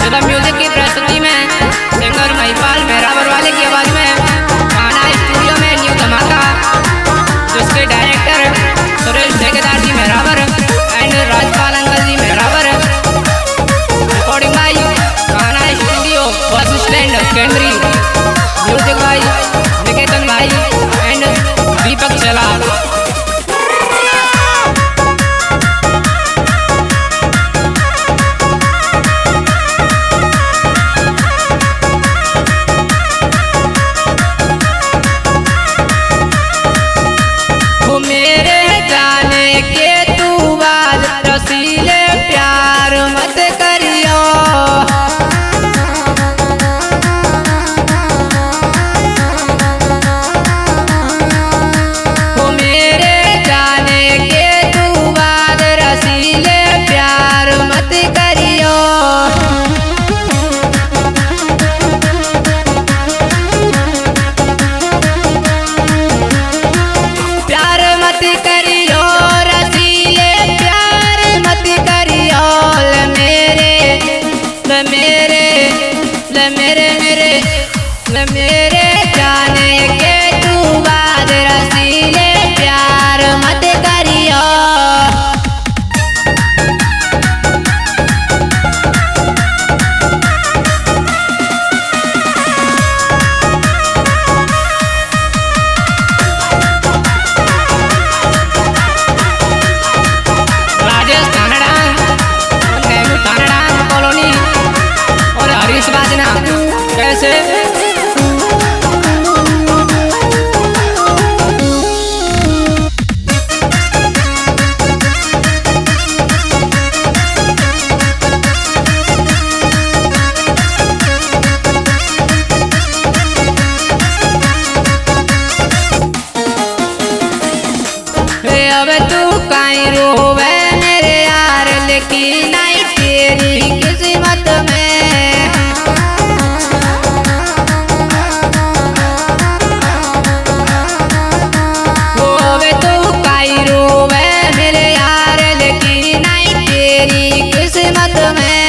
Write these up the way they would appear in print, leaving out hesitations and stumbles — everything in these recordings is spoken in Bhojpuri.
सुलभ म्यूजिक की प्रस्तुति में सिंगर महिपाल मेहरावर वाले की आवाज में गाना स्टूडियो में न्यू धमाका, जिसके डायरेक्टर सुरेश ठेकेदार जी मेहरावर एंड राजपाल अंकल जी मेहरावर। रिकॉर्डिंग बाई गाना स्टूडियो बस स्टैंड केंद्री। म्यूजिक बाई निकेतन भाई एंड दीपक चला। मेरे जाने के तू बात रसीले प्यार मत करियो, मेरे जाने के तू बात रसीले प्यार मत करियो। प्यार मत करियो रसीले प्यार मत करियो, मेरे जाने के तू बात रसीले प्यार मत करियो। कॉलोनी और हरीश बाजना कैसे अब तू काई रोवे मेरे यार, लेकिन नहीं तेरी किस्मत में। अब तू काई रोवे मेरे यार, लेकिन नहीं तेरी किस्मत में।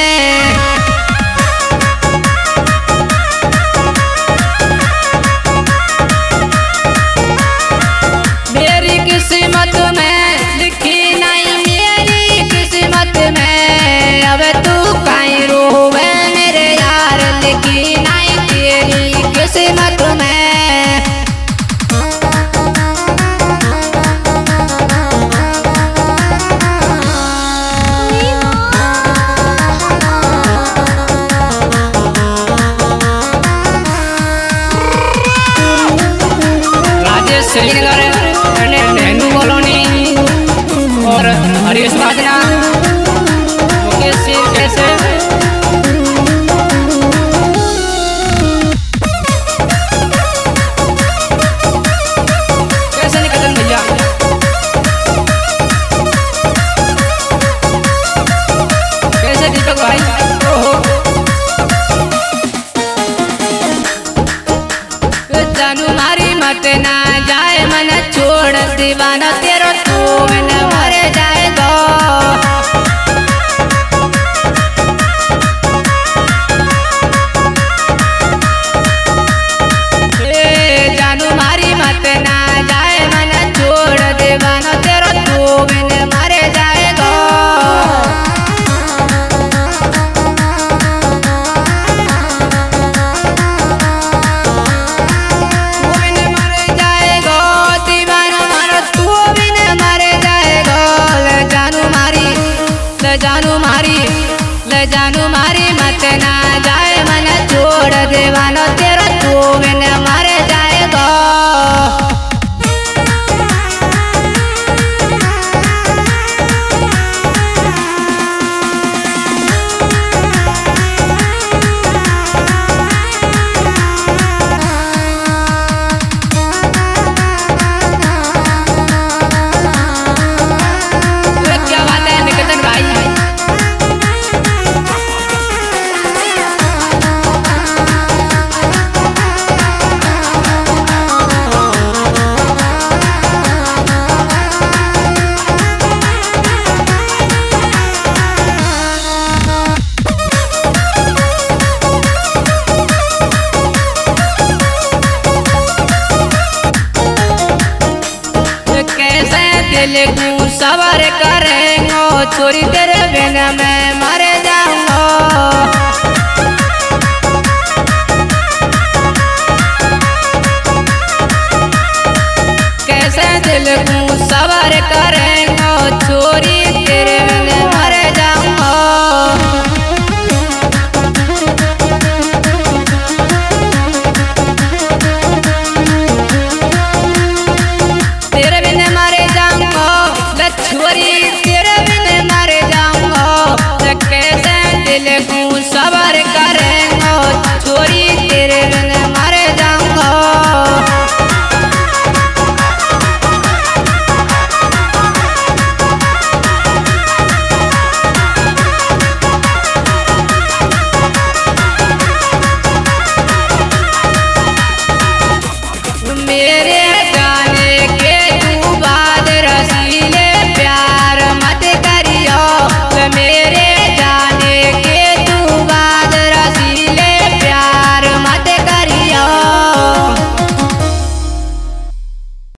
मेरी किस्मत में लिखी नहीं मेरी किस्मत में, अब तू काई रोवे मेरे यार, लिखी नहीं तेरी किस्मत में। राजेश श्रीनगर नेहरू कॉलोनी और हरीश बाजना मुकेश सिंह कैसे निकेतन भैया कैसे दीपक भाई। ओहो जानू मारी मत ना जाए मन छोड़, दीवाना तेरो तू मन मर जाएगा। जानू मारी मत ना जाए मन छोड़, दीवाना तेरो तू मन मर जाएगा। मर जाएगा दीवाना मारो तू भी ले सवार करेंगो छोरी तेरे बिना में